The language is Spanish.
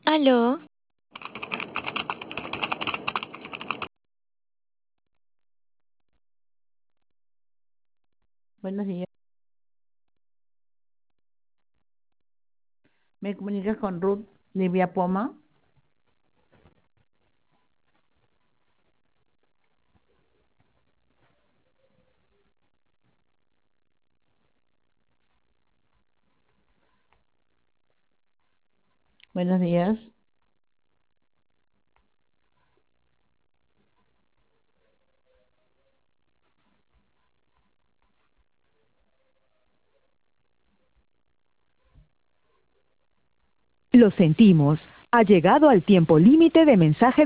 Aló, Buenos días. ¿Me comunicas con Ruth Livia Poma? Buenos días. Lo sentimos. Ha llegado al tiempo límite de mensaje